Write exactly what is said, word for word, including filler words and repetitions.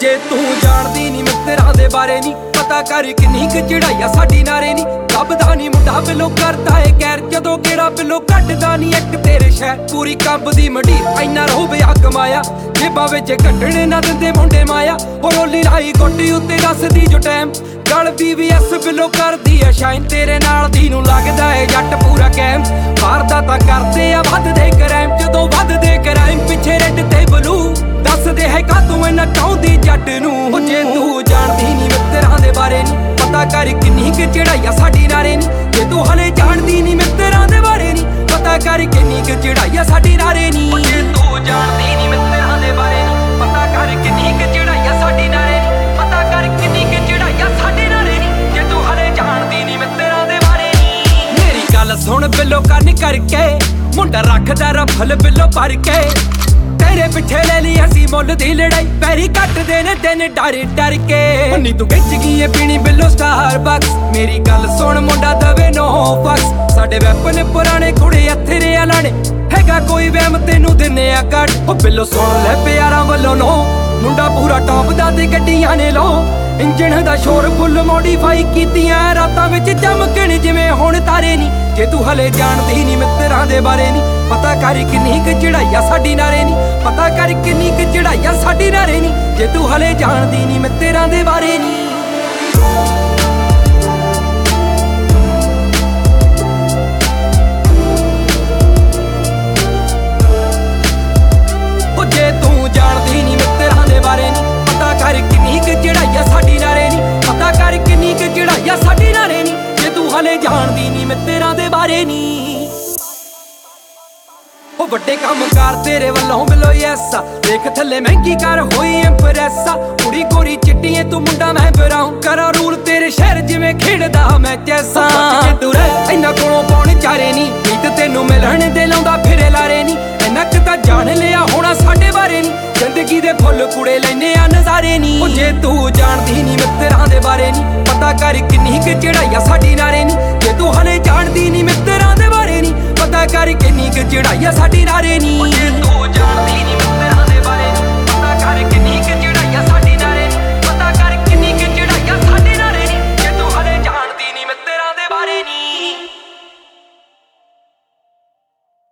ਜੇ ਤੂੰ ਜਾਣਦੀ ਨੀ ਮਿੱਤਰਾਂ ਦੇ ਬਾਰੇ ਨੀ ਪਤਾ ਕਰ ਕਿੰਨੀ ਕੁ ਚੜਾਈਆ ਸਾਡੀ ਨਾਰੇ ਨੀ ਲੱਭਦਾ ਨੀ ਮੁੰਡਾ ਬਿੱਲੋ ਕਰਦਾ ਏ ਗੈਰ ਜਦੋਂ ਕਿਹੜਾ ਬਿੱਲੋ ਕੱਢਦਾ ਨੀ ਇੱਕ ਤੇਰੇ ਸ਼ਹਿਰ ਪੂਰੀ ਕੰਬਦੀ ਮੰਡੀਰ ਐਨਾ ਰੋਬਿਆ ਕਮਾਇਆ ਜੇਬਾਂ ਵਿੱਚ ਕੱਢਣੇ ਨਾ ਦਿੰਦੇ ਮੁੰਡੇ ਮਾਇਆ ਉਹ ਰੋਲੀ ਲਾਈ ਗੋਟੀ ਉੱਤੇ ਦੱਸਦੀ ਜੋ ਟਾਈਮ ਗਲ ਬੀ ਵੀ ਐਸ ਬਿੱਲੋ ਕਰਦੀ ਐ ਸ਼ਾਈਨ ਤੇਰੇ ਨਾਲ ਦੀ ਨੂੰ ਲੱਗਦਾ ਏ ਜੱਟ ਪੂਰਾ ਕੈਮ ਮਾਰਦਾ ਤਾਂ ਕਰਦੇ ਆ ਵੱਧਦੇ ਕਰਾਈਮ ਜਦੋਂ ਵੱਧਦੇ ਕਰਾਈਮ ਪਿੱਛੇ ਰੈੱਡ ਤੇ ਬਲੂ ਦੱਸਦੇ ਹੈ ਕਾ ਤੂੰ ਇੰਨਾ ਚਾਹੁੰਦੀ ਜੱਟ ਨੂੰ ਜੇ ਤੂੰ ਜਾਣਦੀ ਨੀ ਮਿੱਤਰਾਂ ਦੇ ਬਾਰੇ ਨੀ ਪਤਾ ਕਰ ਕਿੰਨੀ ਕੁ ਚੜਾਈਆ ਸਾਡੀ ਨਾਰੇ ਨੀ ਜੇ ਤੂੰ ਹਲੇ ਜਾਣਦੀ ਨੀ ਮਿੱਤਰਾਂ ਦੇ ਬਾਰੇ ਨੀ ਪਤਾ ਕਰ ਕਿੰਨੀ ਕੁ ਚੜਾਈਆ ਸਾਡੀ ਨਾਰੇ ਨੀ ਜੇ ਤੂੰ ਜਾਣਦੀ ਨੀ ਮਿੱਤਰਾਂ ਦੇ ਬਾਰੇ ਨੀ ਪਤਾ ਕਰ ਕਿੰਨੀ ਕੁ ਚੜਾਈਆ ਸਾਡੀ ਨਾਰੇ ਨੀ ਪਤਾ ਕਰ ਕਿੰਨੀ ਕੁ ਚੜਾਈਆ ਸਾਡੀ ਨਾਰੇ ਨੀ ਜੇ ਤੂੰ ਹਲੇ ਜਾਣਦੀ ਨੀ ਮਿੱਤਰਾਂ ਦੇ ਬਾਰੇ ਨੀ ਮੇਰੀ ਗੱਲ ਸੁਣ ਬਿੱਲੋ ਕੰਨ ਕਰਕੇ ਮੁੰਡਾ ਰੱਖਦਾ ਰਫਲ ਬਿੱਲੋ ਭਰ ਕੇ ਤੇਰੇ ਪਿੱਛੇ ਲੈ ਲਈ ਅਸੀਂ ਮੁੱਲ ਦੀ ਲੜਾਈ ਪੈਰੀ ਕੱਟਦੇ ਨੇ ਦਿਨ ਡਰ ਡਰ ਕੇ ਨੀ ਤੂੰ ਖਿੱਚ ਗਈ ਏ ਪੀਣੀ ਬਿੱਲੋ ਸਟਾਰਬਕਸ ਮੇਰੀ ਗੱਲ ਸੁਣ ਮੁੰਡਾ ਦਵੇ ਨੋ ਫਕਸ ਸਾਡੇ ਵੈਪਨ ਪੁਰਾਣੇ ਕੁੜੇ ਹੱਥਰੇ ਲਾਣੇ ਹੈਗਾ ਕੋਈ ਵਹਿਮ ਤੈਨੂੰ ਦਿੰਨੇ ਆ ਕੱਟ ਉਹ ਬਿੱਲੋ ਸੁਣ ਲੈ ਪਿਆਰਾਂ ਵੱਲੋਂ ਨੋ ਮੁੰਡਾ ਪੂਰਾ ਟੌਪ ਦਾ ਤੇ ਗੱਡੀਆਂ ਨੇ ਲੋ ਇੰਜਣ ਦਾ ਸ਼ੋਰ ਫੁੱਲ ਮੋਡੀਫਾਈ ਕੀਤੀਆਂ ਰਾਤਾਂ ਵਿੱਚ ਚਮਕਣ ਜਿਵੇਂ ਹੁਣ ਤਾਰੇ ਨੀ ਜੇ ਤੂੰ ਹਲੇ ਜਾਣਦੀ ਨੀ ਮਿੱਤਰਾਂ ਦੇ ਬਾਰੇ ਨੀ ਪਤਾ ਕਰ ਕਿੰਨੀ ਕੁ ਚੜਾਈਆ ਸਾਡੀ ਨਾਰੇ ਨੀ ਪਤਾ ਕਰ ਕਿੰਨੀ ਕੁ ਚੜਾਈਆ ਸਾਡੀ ਨਾਰੇ ਨੀ ਜੇ ਤੂੰ ਹਲੇ ਜਾਣਦੀ ਨੀ ਮਿੱਤਰਾਂ ਦੇ ਬਾਰੇ ਨੀ ਉਹ ਜੇ ਤੂੰ ਜਾਣਦੀ ਨੀ ਮਿੱਤਰਾਂ ਦੇ ਬਾਰੇ ਨੀ ਪਤਾ ਕਰ ਕਿੰਨੀ ਕੁ ਚੜਾਈਆ ਸਾਡੀ ਨਾਰੇ ਨੀ ਪਤਾ ਕਰ ਕਿੰਨੀ ਕੁ ਚੜਾਈਆ ਸਾਡੀ ਨਾਰੇ ਨੀ ਜੇ ਤੂੰ ਹਲੇ ਜਾਣਦੀ ਨੀ ਮਿੱਤਰਾਂ ਦੇ ਬਾਰੇ ਨੀ ਉਹ ਵੱਡੇ ਕੰਮ ਕਾਰ ਤੇਰੇ ਵੱਲੋਂ ਬਿੱਲੋ ਯੈਸਾ ਦੇਖ ਥੱਲੇ ਮਹਿੰਗੀ ਕਰ ਹੋਈ ਇੰਪ੍ਰੈਸਾ ਕੁੜੀ ਗੋਰੀ ਚਿੱਟੀਏ ਤੂੰ ਮੁੰਡਾ ਮੈਂ ਬਰਾਉਂ ਕਰਾਂ ਰੂਲ ਤੇਰੇ ਸ਼ਹਿਰ ਜਿਵੇਂ ਖੇਡਦਾ ਮੈਂ ਚੈਸਾ ਤੂੰ ਰਹਿ ਇੰਨਾ ਕੋਲੋਂ ਪਾਉਣ ਚਾਰੇ ਨੀ ਨੀਤ ਤੈਨੂੰ ਮਿਲਣ ਦੇ ਲਾਉਂਦਾ ਫਿਰੇ ਲਾਰੇ ਨੀ ਇੰਨਾ ਕੁ ਤਾਂ ਜਾਣ ਲਿਆ ਹੋਣਾ ਸਾਡੇ ਬਾਰੇ ਨੀ ਜ਼ਿੰਦਗੀ ਦੇ ਫੁੱਲ ਕੁੜੇ ਲੈਨੇ ਆ ਨਜ਼ਾਰੇ ਨੀ ਉਹ ਜੇ ਤੂੰ ਜਾਣਦੀ ਨੀ ਮਿੱਤਰਾਂ ਦੇ ਬਾਰੇ ਨੀ ਪਤਾ ਕਰ ਕਿੰਨੀ ਕੁ ਚੜਾਈਆ ਸਾਡੀ ਨਾਰੇ ਨੀ ਜੇ ਤੂੰ ਹਲੇ ਜਾਣਦੀ ਨੀ ਮਿੱਤਰਾਂ ਦੇ ਬਾਰੇ ਨੀ ਪਤਾ ਕਰ ਕਿੰਨੀ ਕੁ ਚੜਾਈਆ ਸਾਡੀ ਨਾਰੇ ਨੀ ਜੇ ਤੂੰ ਜਾਣਦੀ ਨੀ ਮਿੱਤਰਾਂ